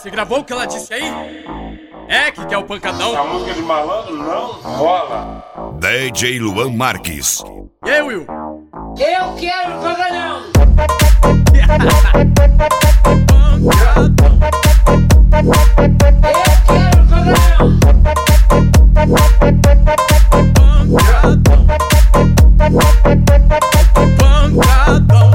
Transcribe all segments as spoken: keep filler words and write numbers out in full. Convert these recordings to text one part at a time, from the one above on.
Você gravou o que ela disse aí? É que quer o pancadão? A música de malandro não rola. D J Luan Marques. E aí, Will? Eu quero pancadão. Pancadão. Eu quero pancadão. Pancadão. Pancadão.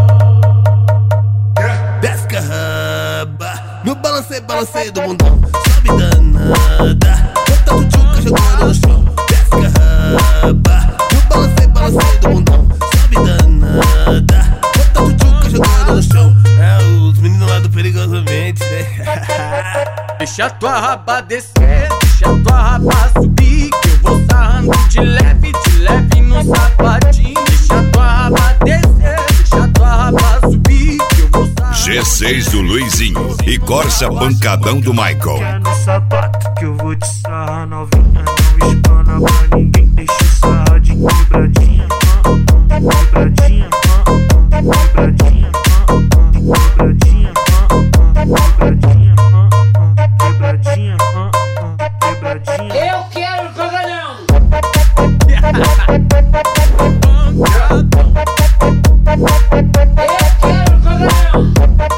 Desce carraba, no balancei, balancei do mundão. Sobe danada, bota o tchuca jogando no chão. Desce carraba, no balancei, balancei do mundão. Sobe danada, bota o tchuca jogando no chão. É os meninos lá do Perigosamente, né? Deixa tua raba descer, deixa tua raba subir, que eu vou sarrando de leve, de leve no sapatinho. Deixa tua raba descer, deixa tua raba subir, que eu vou sarrando. G seis do Luizinho e Corsa Pancadão do Michael. Quer no sapato que eu vou te sarrar novinha. Não espana pra ninguém, deixa o sarra de quebradinha. Quebradinha, quebradinha, quebradinha, quebradinha, quebradinha, quebradinha. Eu quero pancadão. Pancadão. Eu quero pancadão.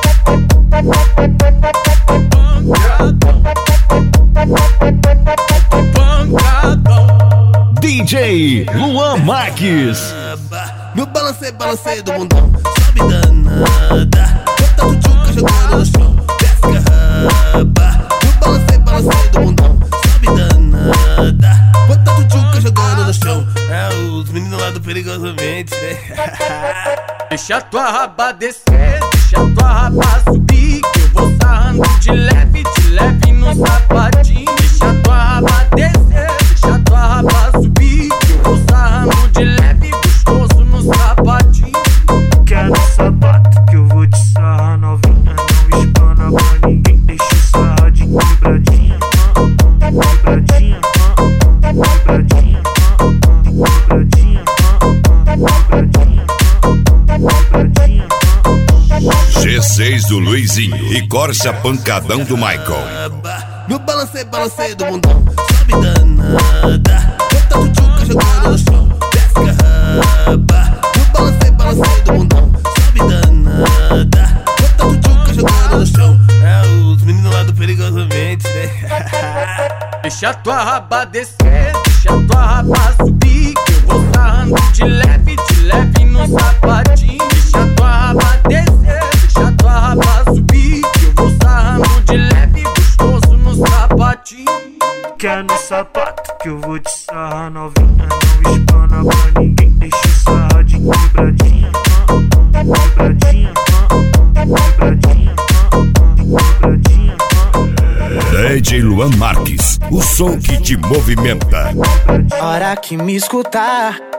Pancadão. D J Luan Marques. No balancei, balancei do mundão. Sobe danada, bota o tchuca jogando no chão. Desce carraba, no balancei, balancei do mundão. Sobe danada, bota o tchuca jogando no chão. É os meninos lá do Perigosamente, né? Deixa tua raba descer, deixa tua raba subir, que eu vou sarrando de leve, de leve no sapatinho. Deixa tua raba descer, deixa tua raba subir, que eu vou sarrando de leve, gostoso no sapatinho. Quer no sapato que eu vou te sarrar novinha. Não espana pra ninguém, deixa o sarra de quebradinha. Quebradinha, quebradinha, quebradinha, quebradinha, quebradinha. G seis do Luizinho e Corsa Pancadão do Michael. No balancei, balancei do mundão. Sobe danada, bota o tchuca jogando no chão. Desce carraba, no balancei, balancei do mundão. Sobe danada, bota o tchuca jogando no chão. É os meninos lá do Perigosamente, né? Deixa tua raba descer, deixa tua raba subir, que eu vou sarrando de leve, de leve no sapatinho. Deixa tua raba descer, deixa tua raba subir, que eu vou sarrando de leve, gostoso no sapatinho. Quer no sapato que eu vou te sarrar novinha. Não espana pra ninguém, deixa o sarra de quebradinha. Quebradinha, quebradinha, quebradinha. D J Luan Marques, o som que te movimenta. Hora que me escutar,